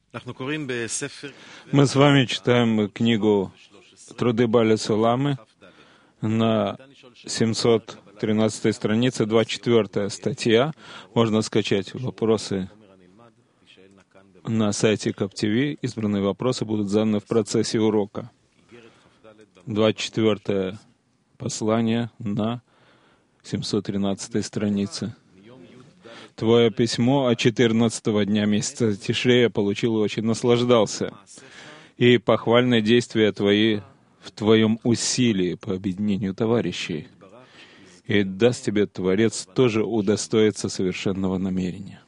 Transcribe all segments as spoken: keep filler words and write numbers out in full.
Мы с вами читаем книгу «Труды Баля Суламы» на семьсот тринадцатой странице, двадцать четвёртая статья. Можно скачать вопросы на сайте КапТВ. Избранные вопросы будут заданы в процессе урока. двадцать четвёртое послание на семьсот тринадцатой странице. Твое письмо от четырнадцатого дня месяца Тишрея я получил и очень наслаждался. И похвальные действия твои в твоем усилии по объединению товарищей. И даст тебе Творец тоже удостоиться совершенного намерения.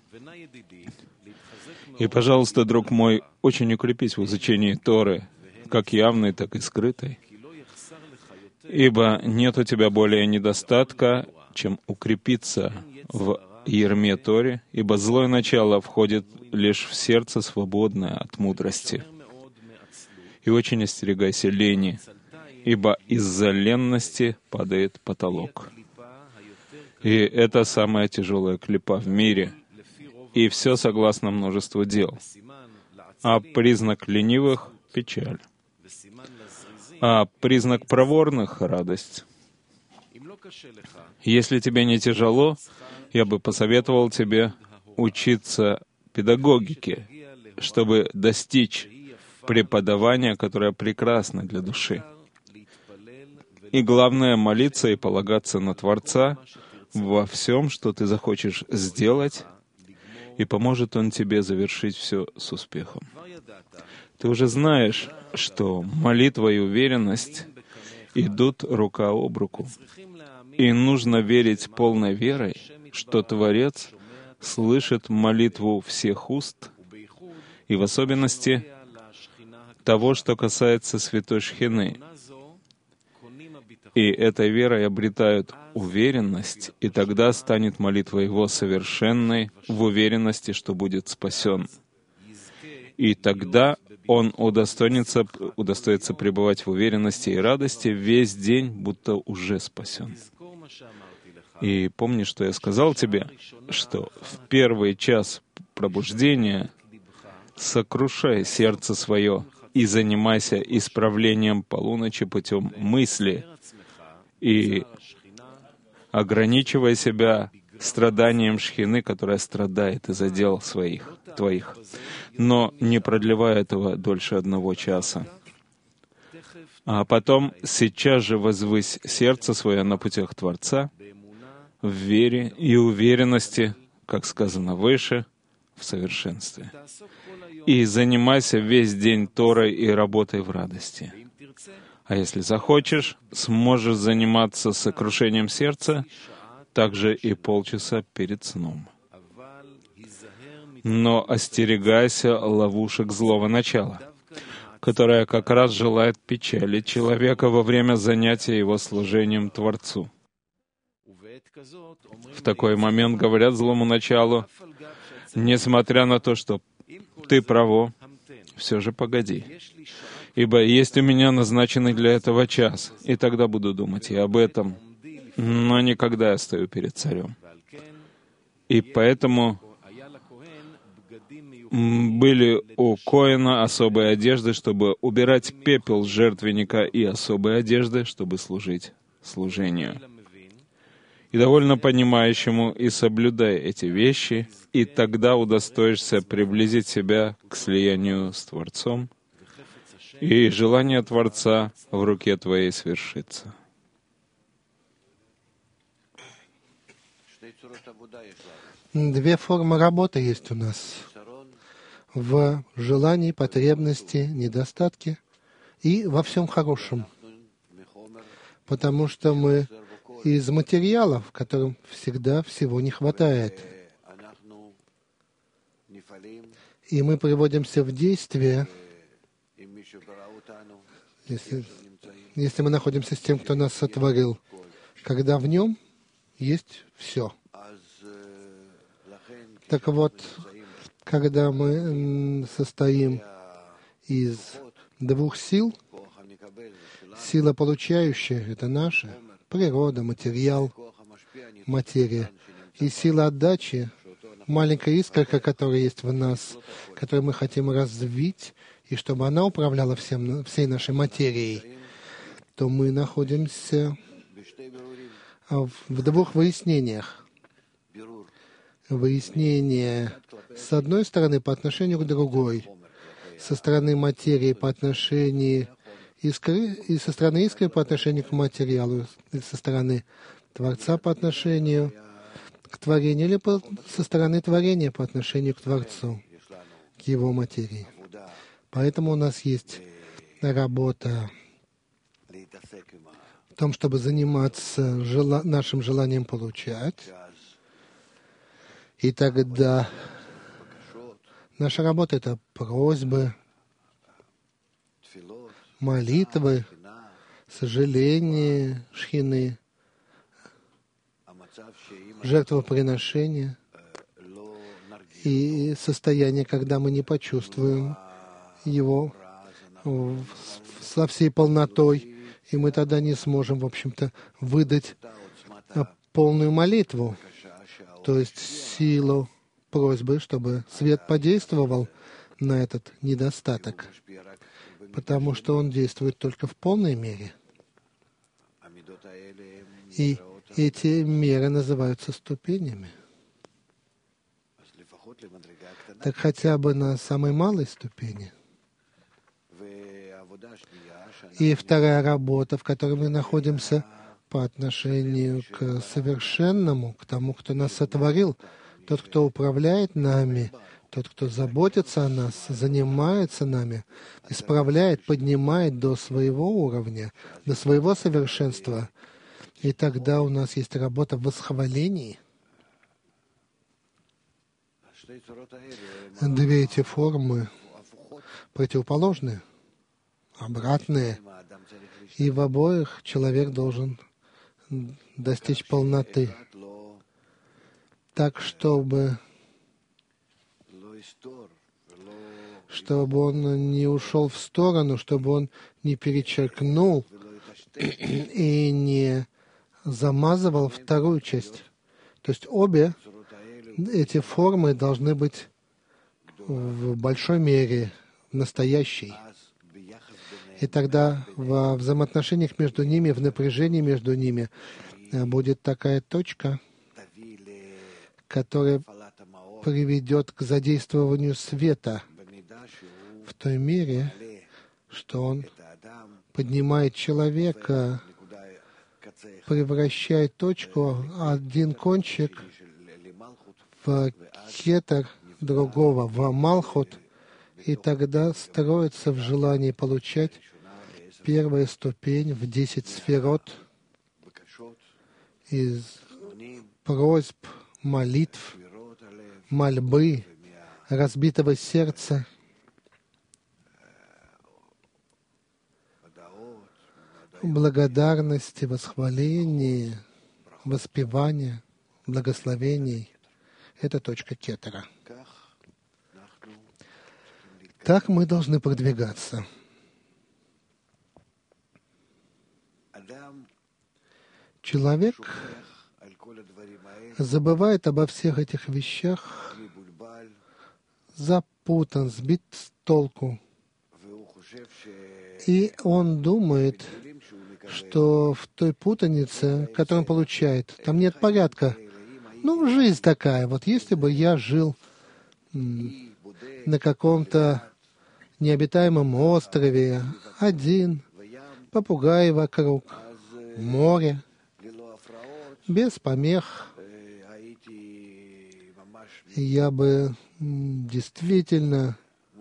И, пожалуйста, друг мой, очень укрепись в изучении Торы, как явной, так и скрытой. Ибо нет у тебя более недостатка, чем укрепиться в ярме Торе, ибо злое начало входит лишь в сердце свободное от мудрости. И очень остерегайся лени, ибо из-за ленности падает потолок. И это самая тяжелая клипа в мире, и все согласно множеству дел. А признак ленивых — печаль, а признак проворных — радость. Если тебе не тяжело, я бы посоветовал тебе учиться педагогике, чтобы достичь преподавания, которое прекрасно для души. И главное — молиться и полагаться на Творца во всем, что ты захочешь сделать, и поможет Он тебе завершить все с успехом. Ты уже знаешь, что молитва и уверенность идут рука об руку. И нужно верить полной верой, что Творец слышит молитву всех уст, и в особенности того, что касается Святой Шхины. И этой верой обретают уверенность, и тогда станет молитва его совершенной в уверенности, что будет спасен. И тогда он удостоится, удостоится пребывать в уверенности и радости весь день, будто уже спасен. И помни, что я сказал тебе, что в первый час пробуждения сокрушай сердце свое и занимайся исправлением полуночи путем мысли, и ограничивай себя страданием Шхины, которая страдает из-за дел своих, твоих, но не продлевай этого дольше одного часа. А потом сейчас же возвысь сердце свое на путях Творца, в вере и уверенности, как сказано выше, в совершенстве. И занимайся весь день Торой и работой в радости. А если захочешь, сможешь заниматься сокрушением сердца также и полчаса перед сном. Но остерегайся ловушек злого начала, которое как раз желает печалить человека во время занятия его служением Творцу. В такой момент говорят злому началу: несмотря на то, что ты право, все же погоди, ибо есть у меня назначенный для этого час, и тогда буду думать и об этом, но никогда я стою перед царем. И поэтому были у Коэна особые одежды, чтобы убирать пепел с жертвенника, и особые одежды, чтобы служить служению. И довольно понимающему и соблюдай эти вещи, и тогда удостоишься приблизить себя к слиянию с Творцом, и желание Творца в руке твоей свершится. Две формы работы есть у нас. В желании, потребности, недостатке и во всем хорошем. Потому что мы из материалов, в котором всегда всего не хватает. И мы приводимся в действие, если, если мы находимся с тем, кто нас сотворил, когда в нем есть все. Так вот, когда мы состоим из двух сил, сила получающая — это наша природа, материал, материя, и сила отдачи — маленькая искорка, которая есть в нас, которую мы хотим развить, и чтобы она управляла всем, всей нашей материей, то мы находимся в двух выяснениях. Выяснение с одной стороны по отношению к другой, со стороны материи по отношению искры, и со стороны искры по отношению к материалу, и со стороны Творца по отношению к творению, или по, со стороны творения по отношению к Творцу, к его материи. Поэтому у нас есть работа в том, чтобы заниматься жела, нашим желанием получать. И тогда наша работа — это просьбы, молитвы, сожаления, шхины, жертвоприношения и состояние, когда мы не почувствуем его со всей полнотой, и мы тогда не сможем, в общем-то, выдать полную молитву, то есть силу просьбы, чтобы свет подействовал на этот недостаток, потому что он действует только в полной мере. И эти меры называются ступенями. Так хотя бы на самой малой ступени. И вторая работа, в которой мы находимся по отношению к совершенному, к тому, кто нас сотворил, тот, кто управляет нами, тот, кто заботится о нас, занимается нами, исправляет, поднимает до своего уровня, до своего совершенства. И тогда у нас есть работа в восхвалении. Две эти формы противоположны, обратные. И в обоих человек должен достичь полноты, так, чтобы, чтобы он не ушел в сторону, чтобы он не перечеркнул и не замазывал вторую часть. То есть обе эти формы должны быть в большой мере настоящей. И тогда во взаимоотношениях между ними, в напряжении между ними будет такая точка, которая приведет к задействованию света в той мере, что он поднимает человека, превращает точку, один кончик в кетер другого, в малхут, и тогда строится в желании получать первая ступень в десять сферот из просьб, молитв, мольбы, разбитого сердца, благодарности, восхваления, воспевания, благословений. Это точка кетера. Так мы должны продвигаться. Человек забывает обо всех этих вещах, запутан, сбит с толку. И он думает, что в той путанице, которую он получает, там нет порядка. Ну, жизнь такая. Вот если бы я жил на каком-то необитаемом острове, один, попугай вокруг, море, без помех, я бы действительно,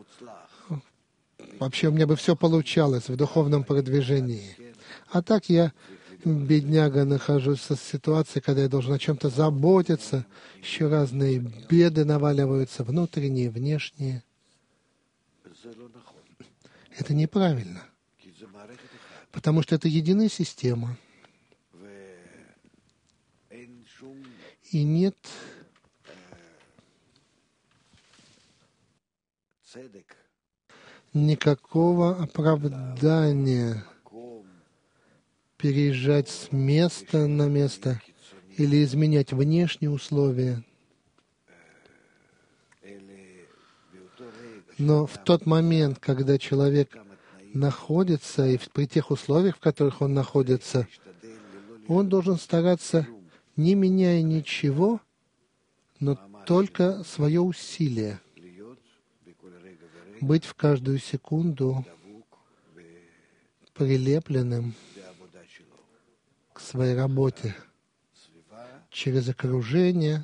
вообще у меня бы все получалось в духовном продвижении. А так я, бедняга, нахожусь в ситуации, когда я должен о чем-то заботиться, еще разные беды наваливаются, внутренние, внешние. Это неправильно, потому что это единая система. И нет никакого оправдания переезжать с места на место или изменять внешние условия. Но в тот момент, когда человек находится, и при тех условиях, в которых он находится, он должен стараться, не меняя ничего, но только свое усилие, быть в каждую секунду прилепленным к своей работе через окружение,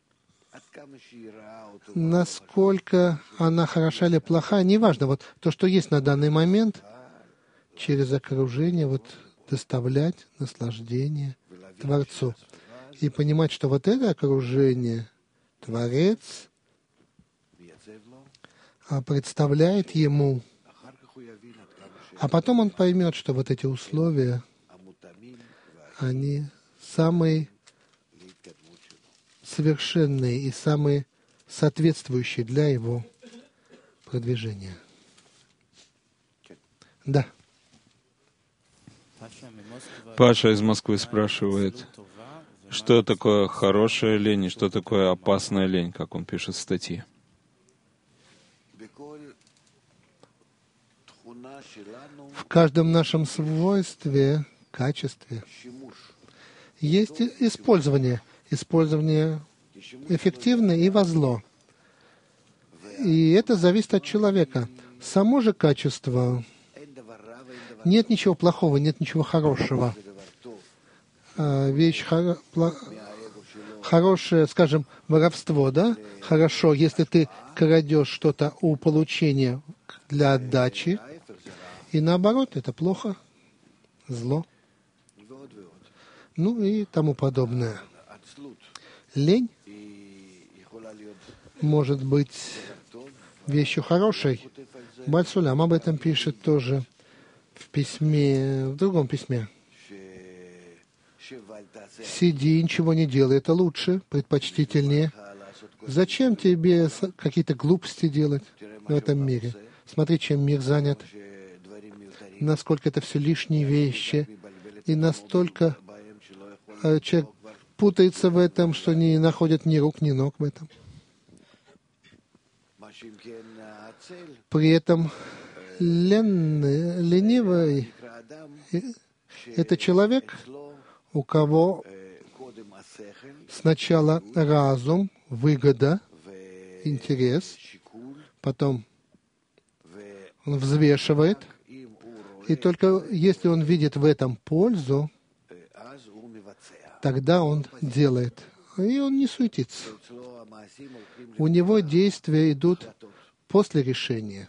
насколько она хороша или плоха, неважно, вот то, что есть на данный момент, через окружение вот доставлять наслаждение Творцу. И понимать, что вот это окружение Творец представляет ему, а потом он поймет, что вот эти условия, они самые совершенные и самые соответствующие для его продвижения. Да. Паша из Москвы спрашивает, что такое хорошая лень и что такое опасная лень, как он пишет в статье. В каждом нашем свойстве, качестве есть использование. Использование эффективное и во зло. И это зависит от человека. Само же качество, нет ничего плохого, нет ничего хорошего. Вещь хоро, пло, хорошая, скажем, воровство, да? Хорошо, если ты крадешь что-то у получения для отдачи, и наоборот, это плохо, зло. Ну и тому подобное. Лень может быть вещью хорошей. Бааль Сулям об этом пишет тоже в письме, в другом письме. Сиди, ничего не делай, это лучше, предпочтительнее. Зачем тебе какие-то глупости делать в этом мире? Смотри, чем мир занят, насколько это все лишние вещи, и настолько э, человек путается в этом, что не находит ни рук, ни ног в этом. При этом ленный, ленивый — это человек, у кого сначала разум, выгода, интерес, потом он взвешивает, и только если он видит в этом пользу, тогда он делает. И он не суетится. У него действия идут после решения.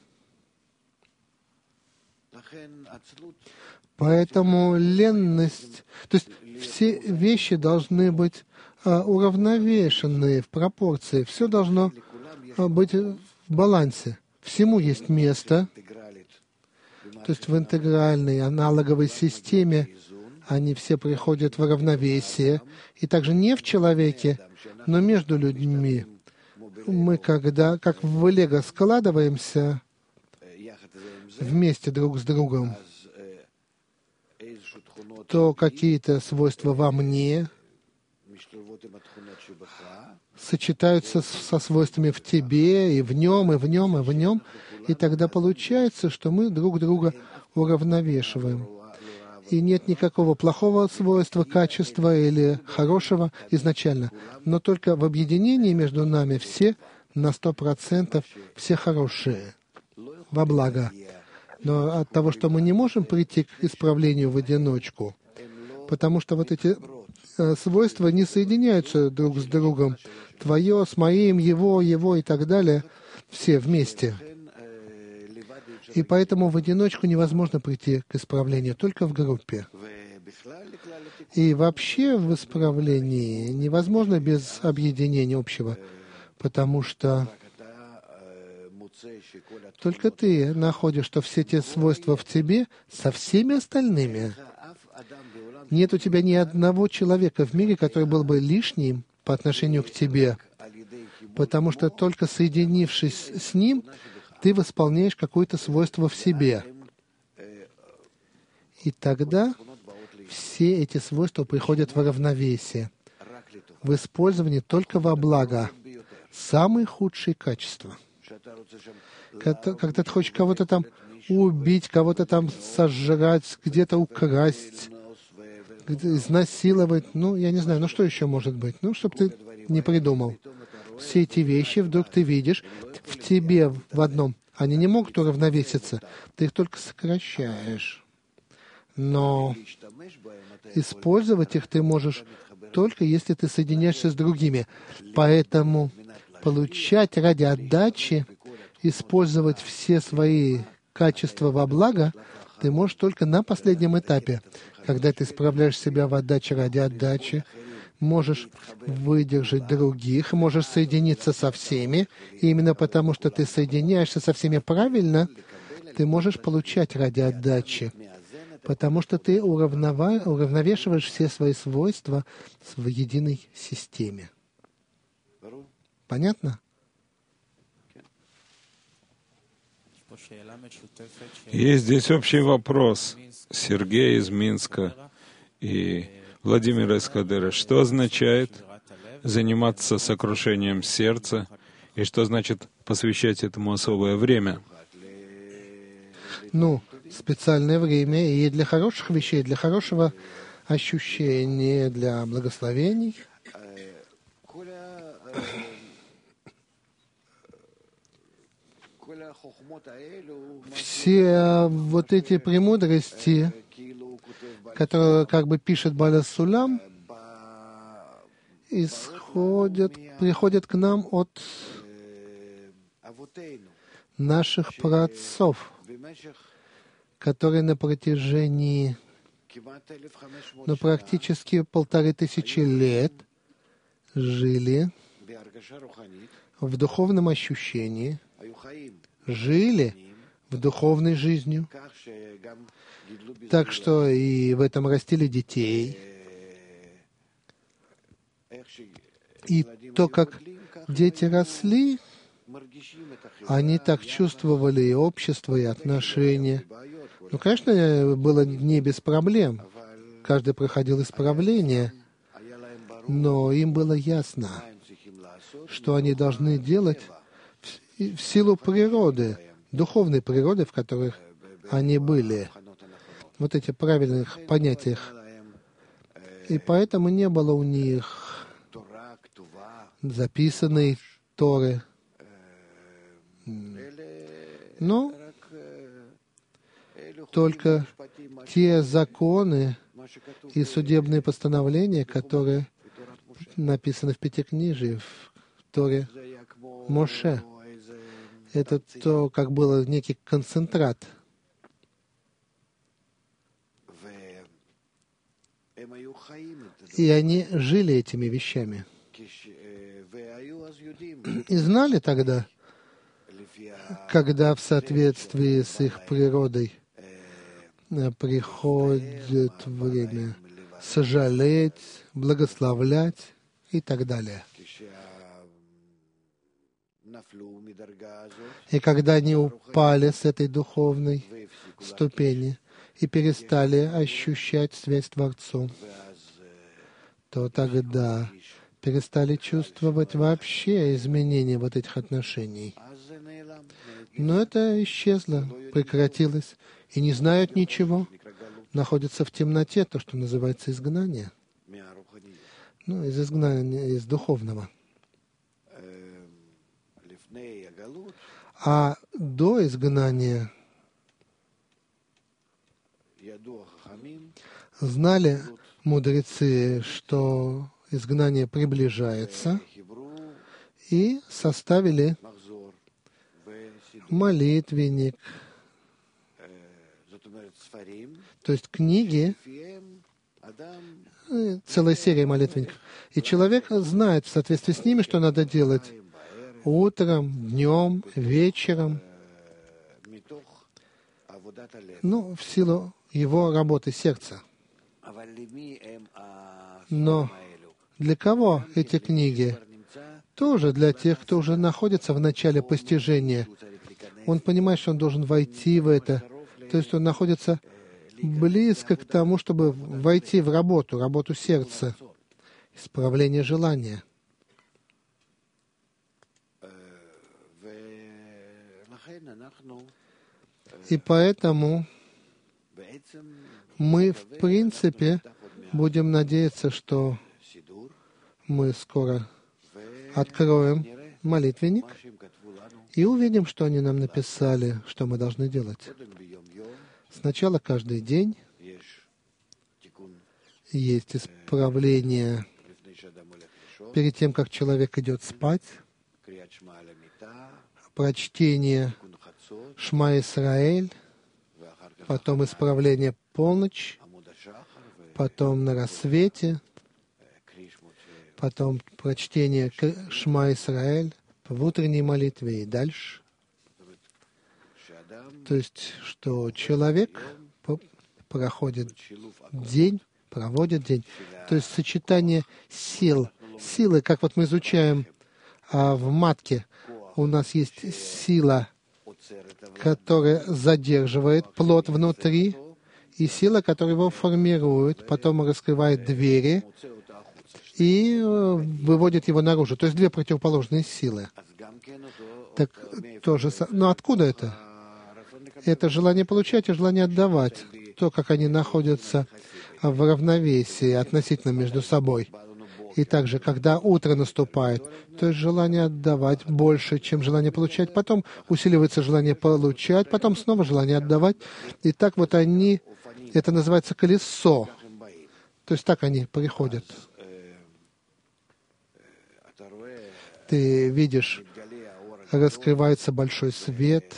Поэтому ленность, то есть все вещи должны быть а, уравновешенные в пропорции. Все должно а, быть в балансе. Всему есть место. То есть в интегральной аналоговой системе они все приходят в равновесие. И также не в человеке, но между людьми. Мы когда, как в лего, складываемся вместе друг с другом, то какие-то свойства во мне сочетаются со свойствами в тебе, и в нем, и в нем, и в нем. И тогда получается, что мы друг друга уравновешиваем. И нет никакого плохого свойства, качества или хорошего изначально. Но только в объединении между нами все на сто процентов все хорошие, во благо. Но от того, что мы не можем прийти к исправлению в одиночку, потому что вот эти э, свойства не соединяются друг с другом. Твое с моим, его, его и так далее, все вместе. И поэтому в одиночку невозможно прийти к исправлению, только в группе. И вообще в исправлении невозможно без объединения общего, потому что только ты находишь, что все те свойства в тебе со всеми остальными. Нет у тебя ни одного человека в мире, который был бы лишним по отношению к тебе, потому что только соединившись с ним, ты восполняешь какое-то свойство в себе. И тогда все эти свойства приходят в равновесие, в использовании только во благо. Самые худшие качества. Когда, когда ты хочешь кого-то там убить, кого-то там сожрать, где-то украсть, изнасиловать, ну, я не знаю, ну что еще может быть? Ну, чтобы ты не придумал. Все эти вещи вдруг ты видишь в тебе в одном. Они не могут уравновеситься, ты их только сокращаешь. Но использовать их ты можешь только если ты соединяешься с другими. Поэтому получать ради отдачи, использовать все свои качества во благо, ты можешь только на последнем этапе, когда ты справляешь себя в отдаче ради отдачи, можешь выдержать других, можешь соединиться со всеми, и именно потому, что ты соединяешься со всеми правильно, ты можешь получать ради отдачи, потому что ты уравнова... уравновешиваешь все свои свойства в единой системе. Понятно? Есть здесь общий вопрос. Сергей из Минска и Владимир из Кадыра. Что означает заниматься сокрушением сердца и что значит посвящать этому особое время? Ну, специальное время и для хороших вещей, для хорошего ощущения, для благословений. Все вот эти премудрости, которые, как бы пишет Баля Сулам, исходят, приходят к нам от наших праотцов, которые на протяжении, ну, практически полторы тысячи лет жили в духовном ощущении, жили в духовной жизнью, так что и в этом растили детей. И то, как дети росли, они так чувствовали и общество, и отношения. Ну, конечно, было не без проблем. Каждый проходил исправление, но им было ясно, что они должны делать в силу природы, духовной природы, в которых они были, вот эти правильных понятиях. И поэтому не было у них записанной Торы. Но только те законы и судебные постановления, которые написаны в Пятикнижии, в Торе Моше. Это то, как было некий концентрат. И они жили этими вещами. И знали тогда, когда в соответствии с их природой приходит время сожалеть, благословлять и так далее. И когда они упали с этой духовной ступени и перестали ощущать связь с Творцом, то тогда перестали чувствовать вообще изменения вот этих отношений. Но это исчезло, прекратилось, и не знают ничего, находятся в темноте, то, что называется изгнание. Ну, из изгнания, из духовного. А до изгнания знали мудрецы, что изгнание приближается, и составили молитвенник, то есть книги, целая серия молитвенников. И человек знает в соответствии с ними, что надо делать утром, днем, вечером, ну, в силу его работы сердца. Но для кого эти книги? Тоже для тех, кто уже находится в начале постижения. Он понимает, что он должен войти в это. То есть он находится близко к тому, чтобы войти в работу, работу сердца, исправление желания. И поэтому мы, в принципе, будем надеяться, что мы скоро откроем молитвенник и увидим, что они нам написали, что мы должны делать. Сначала каждый день есть исправление перед тем, как человек идет спать, прочтение Шма Исраэль, потом исправление полночь, потом на рассвете, потом прочтение Шма Исраэль в утренней молитве и дальше. То есть, что человек проходит день, проводит день. То есть сочетание сил, силы, как вот мы изучаем а, в матке, у нас есть сила, которая задерживает плод внутри, и сила, которая его формирует, потом раскрывает двери и выводит его наружу. То есть две противоположные силы. Так тоже. Но откуда это? Это желание получать и желание отдавать. То, как они находятся в равновесии относительно между собой. И также, когда утро наступает, то есть желание отдавать больше, чем желание получать, потом усиливается желание получать, потом снова желание отдавать. И так вот они, это называется колесо. То есть так они приходят. Ты видишь, раскрывается большой свет,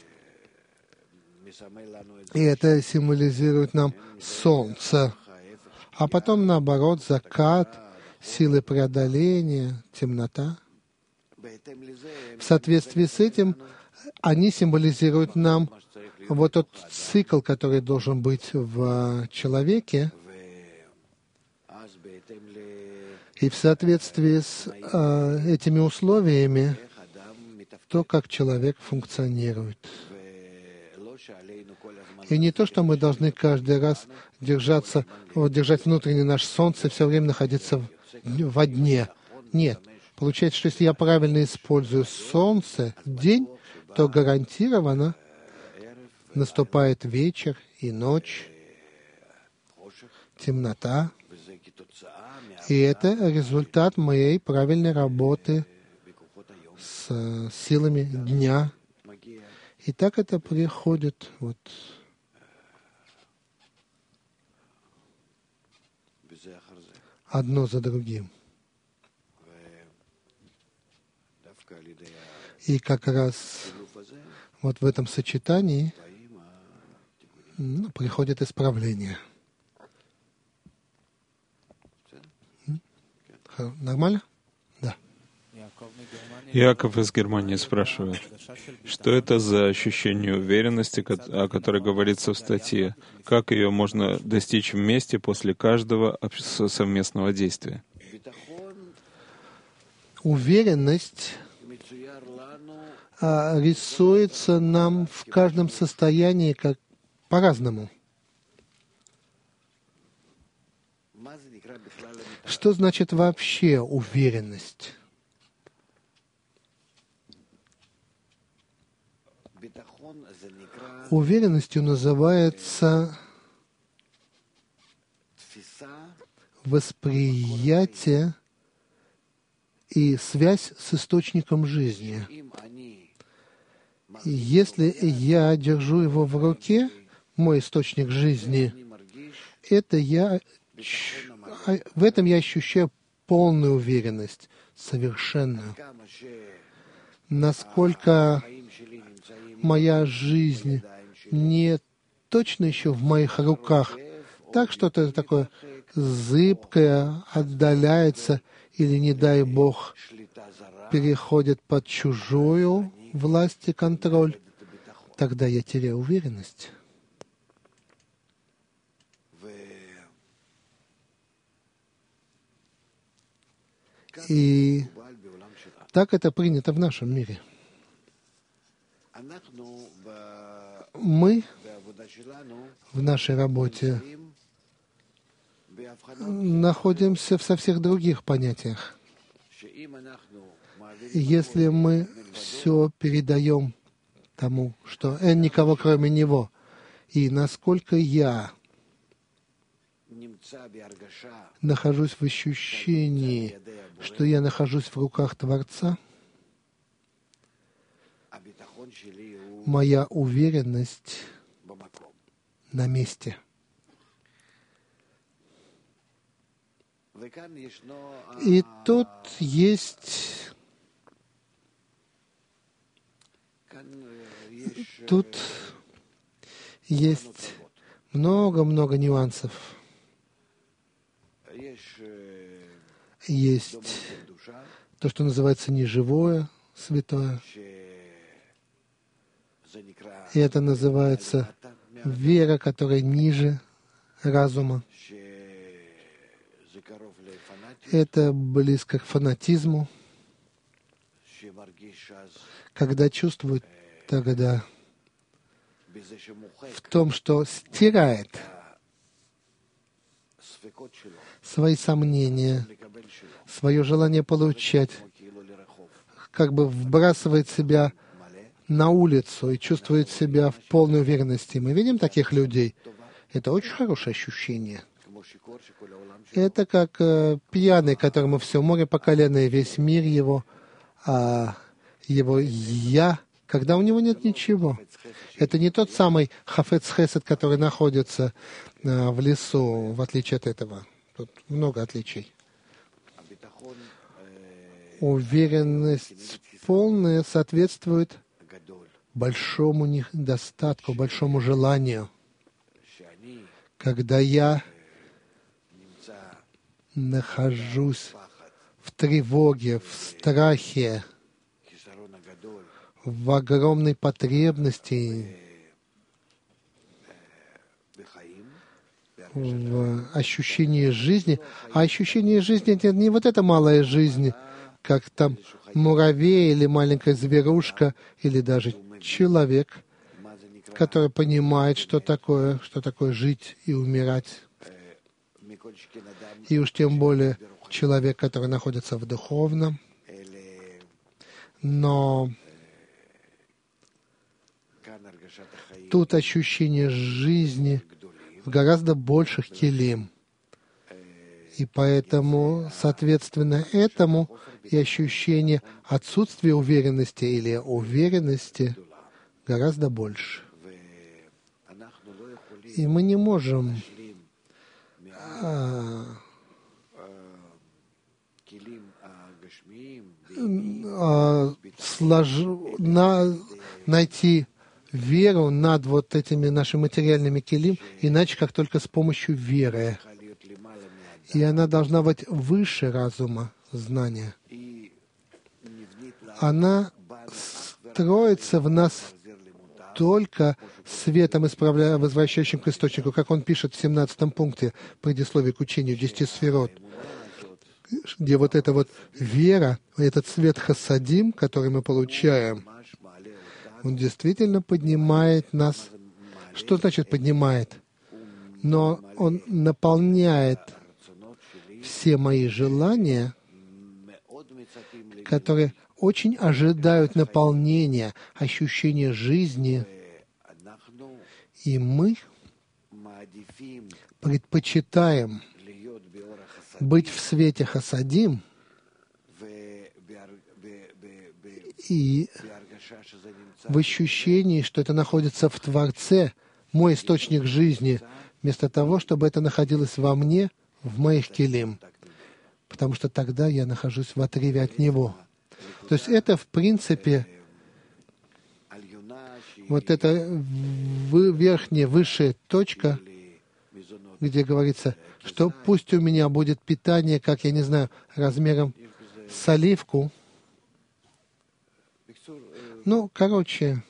и это символизирует нам солнце. А потом, наоборот, закат, силы преодоления, темнота. В соответствии с этим они символизируют нам вот тот цикл, который должен быть в человеке. И в соответствии с э, этими условиями, то, как человек функционирует. И не то, что мы должны каждый раз держаться, вот, держать внутреннее наше солнце и все время находиться в, во дне. Нет. Получается, что если я правильно использую солнце, день, то гарантированно наступает вечер и ночь, темнота. И это результат моей правильной работы с силами дня. И так это приходит вот одно за другим. И как раз вот в этом сочетании ну, приходит исправление. Нормально? Да. Яков из Германии спрашивает, что это за ощущение уверенности, о которой говорится в статье? Как ее можно достичь вместе после каждого совместного действия? Уверенность а, рисуется нам в каждом состоянии как по-разному. Что значит вообще уверенность? Уверенностью называется восприятие и связь с источником жизни. И если я держу его в руке, мой источник жизни, это я, в этом я ощущаю полную уверенность, совершенную. Насколько моя жизнь не точно еще в моих руках, так что-то такое зыбкое отдаляется или, не дай Бог, переходит под чужую власть и контроль, тогда я теряю уверенность. И так это принято в нашем мире. Мы в нашей работе находимся в совсем других понятиях. Если мы все передаем тому, что «эн» никого кроме Него. И насколько я нахожусь в ощущении, что я нахожусь в руках Творца, моя уверенность на месте. И тут есть, тут есть много-много нюансов. Есть то, что называется неживое, святое. И это называется вера, которая ниже разума. Это близко к фанатизму, когда чувствует тогда в том, что стирает свои сомнения, свое желание получать, как бы вбрасывает себя на улицу и чувствует себя в полной уверенности. Мы видим таких людей. Это очень хорошее ощущение. Это как э, пьяный, которому все море по колено и весь мир его, а его «я», когда у него нет ничего. Это не тот самый хафец хесед, который находится э, в лесу, в отличие от этого. Тут много отличий. Уверенность полная соответствует большому недостатку, большому желанию. Когда я нахожусь в тревоге, в страхе, в огромной потребности, в ощущении жизни. А ощущение жизни — это не вот эта малая жизнь, как там муравей или маленькая зверушка, или даже человек, который понимает, что такое, что такое жить и умирать. И уж тем более человек, который находится в духовном. Но тут ощущение жизни в гораздо больших келим. И поэтому, соответственно, этому и ощущение отсутствия уверенности или уверенности гораздо больше. И мы не можем а, а, слож... на... найти веру над вот этими нашими материальными келим, иначе как только с помощью веры. И она должна быть выше разума, знания. Она строится в нас только светом, исправляя, возвращающим к источнику, как он пишет в семнадцатом пункте предисловия к учению десяти сферот, где вот эта вот вера, этот свет хасадим, который мы получаем, он действительно поднимает нас. Что значит поднимает? Но он наполняет все мои желания, которые очень ожидают наполнения, ощущения жизни, и мы предпочитаем быть в свете хасадим и в ощущении, что это находится в Творце, мой источник жизни, вместо того, чтобы это находилось во мне, в моих келим, потому что тогда я нахожусь в отрыве от Него. То есть это, в принципе, вот эта верхняя, высшая точка, где говорится, что пусть у меня будет питание, как, я не знаю, размером с оливку. Ну, короче,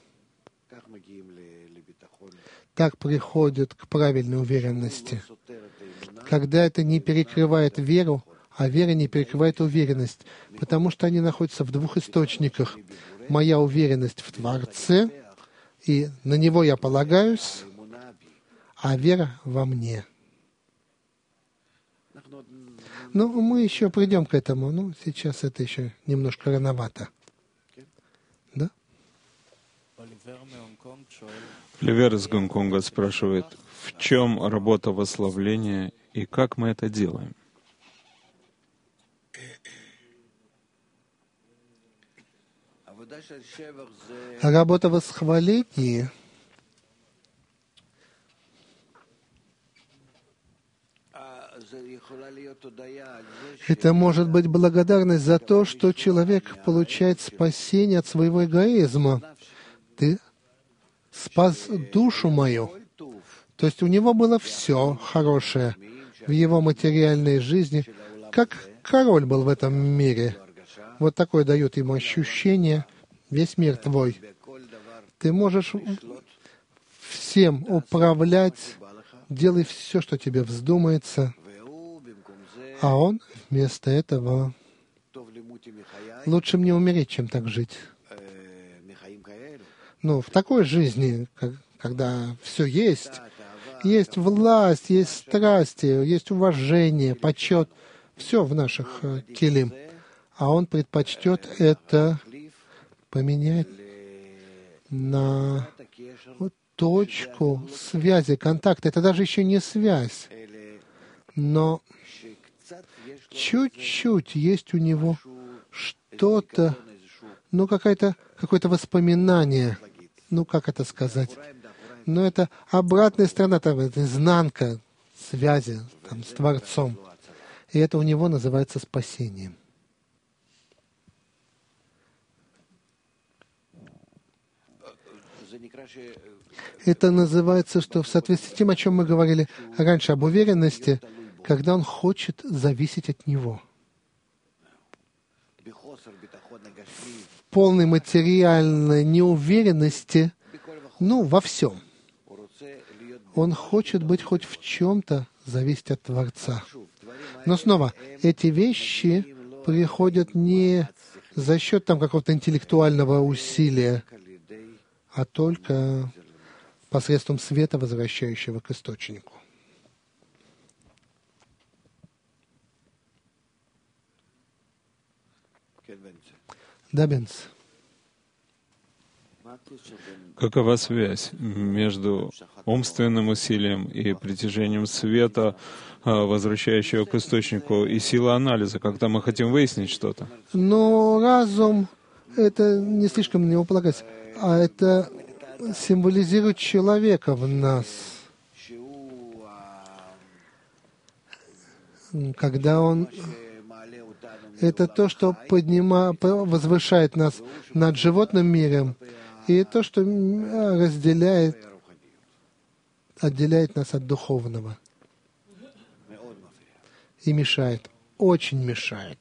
так приходит к правильной уверенности. Когда это не перекрывает веру, а вера не перекрывает уверенность, потому что они находятся в двух источниках. Моя уверенность в Творце, и на Него я полагаюсь, а вера во мне. Ну, мы еще придем к этому, но сейчас это еще немножко рановато. Да? Ливер из Гонконга спрашивает, в чем работа восславления и как мы это делаем? Работа восхваления — это может быть благодарность за то, что человек получает спасение от своего эгоизма. Ты спас душу мою. То есть у него было все хорошее в его материальной жизни, как король был в этом мире. Вот такое дает ему ощущение: весь мир твой. Ты можешь всем управлять, делай все, что тебе вздумается. А он вместо этого: лучше мне умереть, чем так жить. Ну, в такой жизни, когда все есть, есть власть, есть страсти, есть уважение, почет, все в наших килим. А он предпочтет это поменять на вот точку связи, контакта. Это даже еще не связь, но чуть-чуть есть у него что-то, ну, какая-то, какое-то воспоминание, ну, как это сказать, но это обратная сторона, там, это изнанка связи там, с Творцом. И это у него называется спасением. Это называется, что в соответствии с тем, о чем мы говорили раньше, об уверенности, когда он хочет зависеть от него. В полной материальной неуверенности, ну, во всем. Он хочет быть хоть в чем-то зависеть от Творца. Но снова, эти вещи приходят не за счет там какого-то интеллектуального усилия, а только посредством света, возвращающего к источнику. Да, Бенц. Какова связь между умственным усилием и притяжением света, возвращающего к источнику, и силой анализа, когда мы хотим выяснить что-то? Но разум — это не слишком на него полагаться, а это символизирует человека в нас. Когда он... Это то, что поднима... возвышает нас над животным миром, и то, что разделяет, отделяет нас от духовного. И мешает, очень мешает.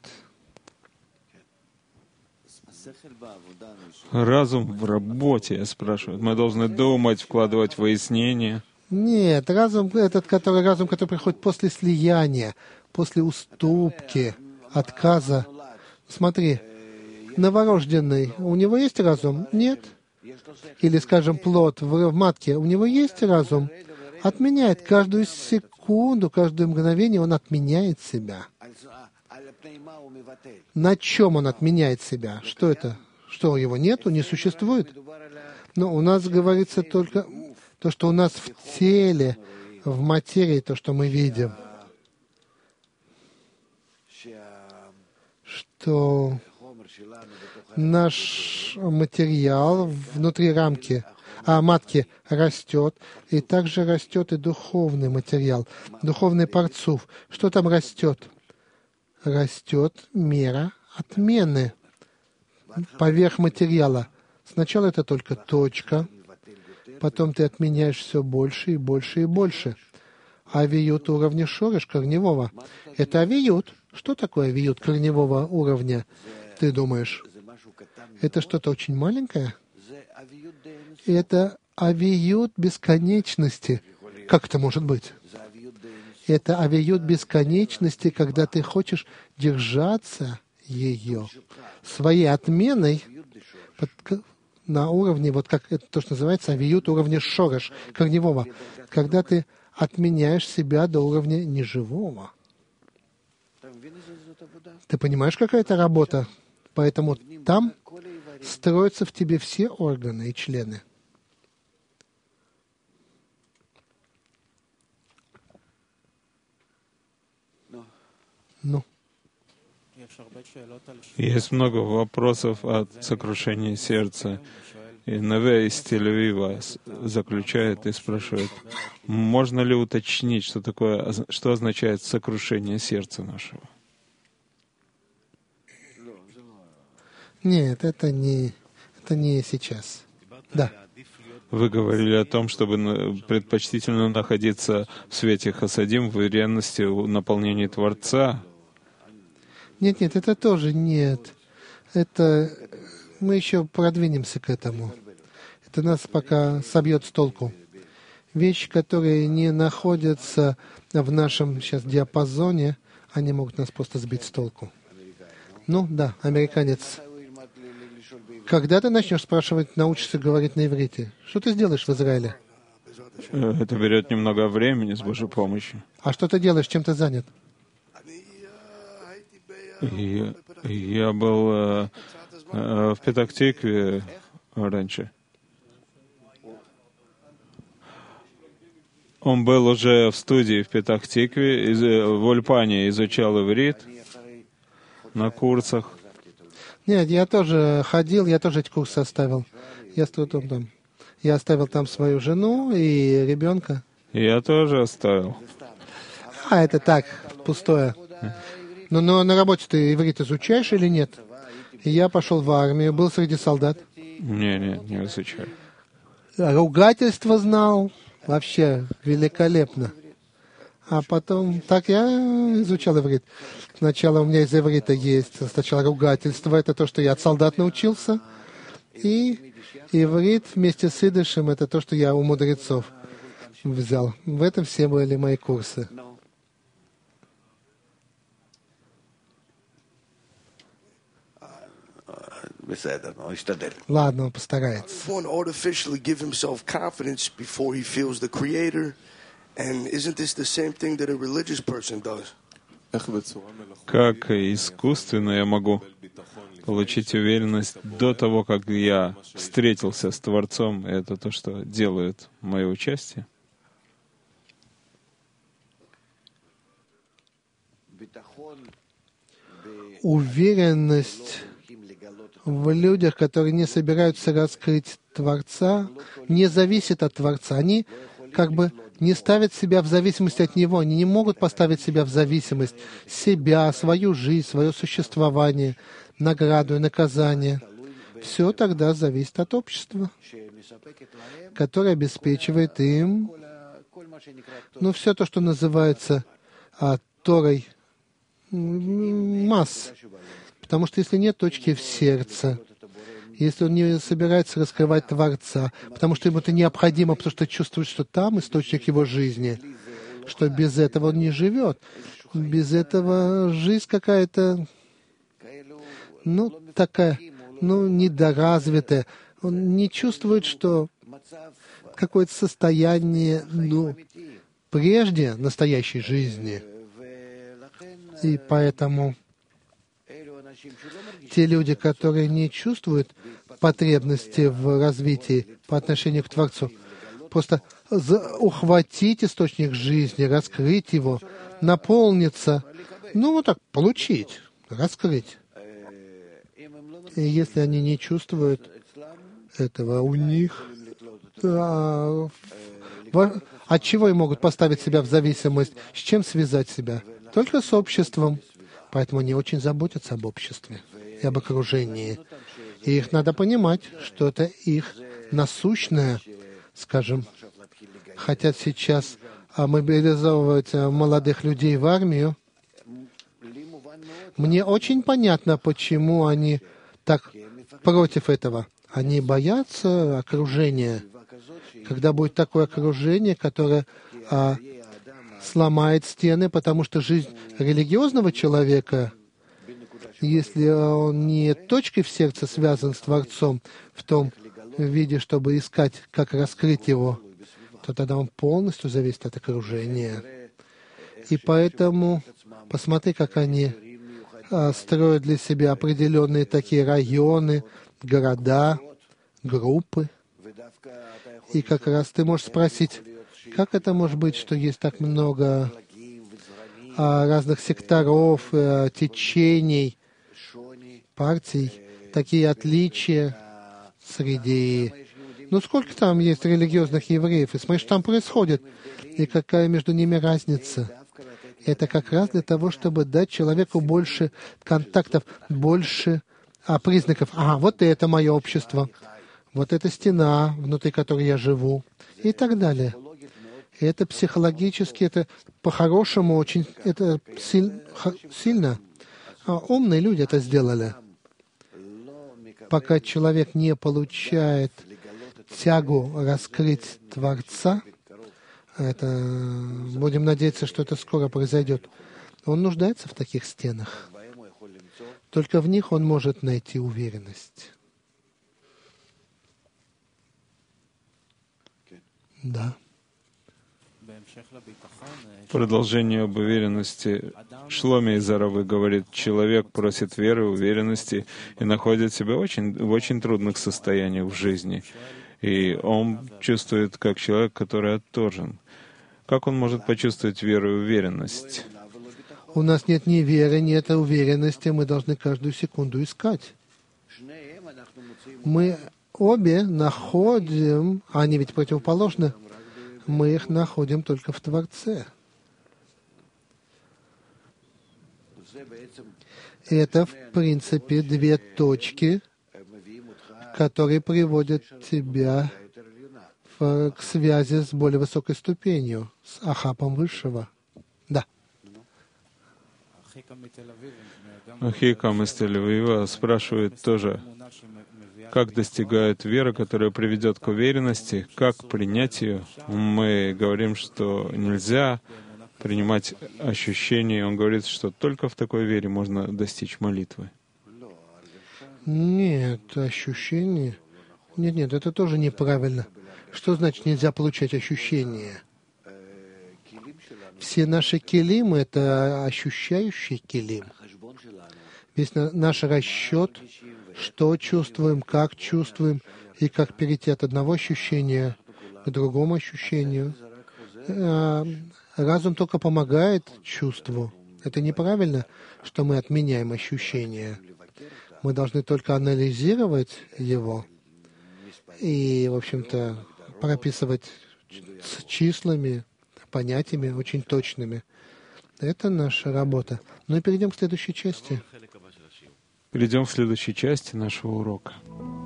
Разум в работе, я спрашиваю. Мы должны думать, вкладывать в выяснение. Нет, разум этот, который разум, который приходит после слияния, после уступки, отказа. Смотри, новорожденный, у него есть разум? Нет. Или, скажем, плод в, в матке, у него есть разум? Отменяет каждую секунду, каждое мгновение он отменяет себя. На чем он отменяет себя? Что это? Что, его нету, не существует? Но у нас говорится только то, что у нас в теле, в материи, то, что мы видим. Что наш материал внутри рамки, а матки растет, и также растет и духовный материал, духовный парцуф. Что там растет? Растет мера отмены поверх материала. Сначала это только точка, потом ты отменяешь все больше и больше и больше. Авиют уровня шореш корневого. Это авиют. Что такое авиют корневого уровня, ты думаешь? Это что-то очень маленькое? Это авиют бесконечности. Как это может быть? Это авиют бесконечности, когда ты хочешь держаться ее своей отменой под, на уровне, вот как это то, что называется авиют уровня шореш, корневого, когда ты отменяешь себя до уровня неживого. Ты понимаешь, какая это работа? Поэтому там строятся в тебе все органы и члены. Есть много вопросов о сокрушении сердца. И Наве из Тель-Авива заключает и спрашивает, можно ли уточнить, что такое, что означает сокрушение сердца нашего? Нет, это не, это не сейчас. Да. Вы говорили о том, чтобы предпочтительно находиться в свете Хасадим, в ревности, в наполнении Творца. Нет, нет, это тоже нет. Это мы еще продвинемся к этому. Это нас пока собьет с толку. Вещи, которые не находятся в нашем сейчас диапазоне, они могут нас просто сбить с толку. Ну, да, американец. Когда ты начнешь спрашивать, научишься говорить на иврите? Что ты сделаешь в Израиле? Это берет немного времени, с Божьей помощью. А что ты делаешь? Чем ты занят? Я, я был э, э, в Петах-Тикве раньше. Он был уже в студии в Петах-Тикве, из, в Ульпане изучал иврит на курсах. Нет, я тоже ходил, я тоже эти курсы оставил. Я, там, я оставил там свою жену и ребенка. Я тоже оставил. А, это так, пустое. Но, но на работе ты иврит изучаешь или нет? И я пошел в армию, был среди солдат. Не, не, не изучаю. Ругательство знал, вообще великолепно. А потом, так я изучал иврит. Сначала у меня из иврита есть сначала ругательство, это то, что я от солдат научился. И иврит вместе с идышем, это то, что я у мудрецов взял. В этом все были мои курсы. Ладно, он постарается. Как искусственно я могу получить уверенность до того, как я встретился с Творцом, и это то, что делает мое участие? Уверенность в людях, которые не собираются раскрыть Творца, не зависит от Творца. Они как бы не ставят себя в зависимость от Него. Они не могут поставить себя в зависимость. Себя, свою жизнь, свое существование, награду и наказание. Все тогда зависит от общества, которое обеспечивает им, ну, все то, что называется а, Торой масс. Потому что если нет точки в сердце, если он не собирается раскрывать Творца, потому что ему это необходимо, потому что чувствует, что там источник его жизни, что без этого он не живет. Без этого жизнь какая-то, ну, такая, ну, недоразвитая. Он не чувствует, что какое-то состояние, ну, прежде настоящей жизни. И поэтому те люди, которые не чувствуют потребности в развитии по отношению к Творцу, просто ухватить источник жизни, раскрыть его, наполниться, ну, вот так, получить, раскрыть. И если они не чувствуют этого у них, то от чего они могут поставить себя в зависимость? С чем связать себя? Только с обществом. Поэтому они очень заботятся об обществе и об окружении. И их надо понимать, что это их насущное, скажем, хотят сейчас мобилизовывать молодых людей в армию. Мне очень понятно, почему они так против этого. Они боятся окружения. Когда будет такое окружение, которое а, сломает стены, потому что жизнь религиозного человека, если он не точкой в сердце связан с Творцом в том виде, чтобы искать, как раскрыть его, то тогда он полностью зависит от окружения. И поэтому посмотри, как они а, строят для себя определенные такие районы, города, группы. И как раз ты можешь спросить, как это может быть, что есть так много а, разных секторов, а, течений, партий, такие отличия среди... Ну, сколько там есть религиозных евреев? И смотри, что там происходит, и какая между ними разница. Это как раз для того, чтобы дать человеку больше контактов, больше а, признаков. Ага, вот это мое общество, вот эта стена, внутри которой я живу, и так далее. И это психологически, это по-хорошему очень это силь, ха, сильно. А умные люди это сделали. Пока человек не получает тягу раскрыть Творца, это, будем надеяться, что это скоро произойдет, он нуждается в таких стенах. Только в них он может найти уверенность. Да. Продолжение об уверенности. Шломи из Аравы говорит, человек просит веры, уверенности и находит себя очень, в очень трудных состояниях в жизни. И он чувствует, как человек, который отторжен. Как он может почувствовать веру и уверенность? У нас нет ни веры, нет уверенности, мы должны каждую секунду искать. Мы обе находим, они ведь противоположны, мы их находим только в Творце. Это, в принципе, две точки, которые приводят тебя в, к связи с более высокой ступенью, с Ахапом Высшего. Да. Ахикам из Тель-Авива спрашивает тоже, как достигает вера, которая приведет к уверенности, как принять ее. Мы говорим, что нельзя принимать ощущения. Он говорит, что только в такой вере можно достичь молитвы. Нет, ощущения... Нет, нет, это тоже неправильно. Что значит нельзя получать ощущения? Все наши келим — это ощущающий келим. Весь наш расчет, что чувствуем, как чувствуем, и как перейти от одного ощущения к другому ощущению. Разум только помогает чувству. Это неправильно, что мы отменяем ощущения. Мы должны только анализировать его и, в общем-то, прописывать с числами, понятиями очень точными. Это наша работа. Ну и перейдем к следующей части. Перейдем к следующей части нашего урока.